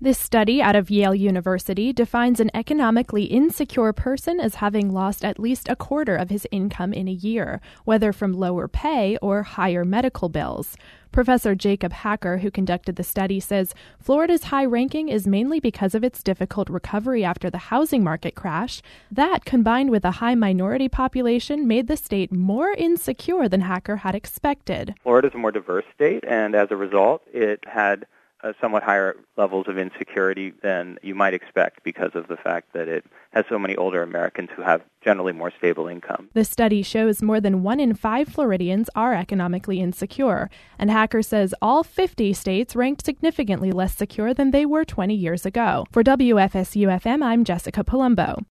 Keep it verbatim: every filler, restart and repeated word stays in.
This study out of Yale University defines an economically insecure person as having lost at least a quarter of his income in a year, whether from lower pay or higher medical bills. Professor Jacob Hacker, who conducted the study, says Florida's high ranking is mainly because of its difficult recovery after the housing market crash. That, combined with a high minority population, made the state more insecure than Hacker had expected. Florida is a more diverse state, and as a result, it had Uh, somewhat higher levels of insecurity than you might expect because of the fact that it has so many older Americans who have generally more stable income. The study shows more than one in five Floridians are economically insecure, and Hacker says all fifty states ranked significantly less secure than they were twenty years ago. For W F S U F M, I'm Jessica Palumbo.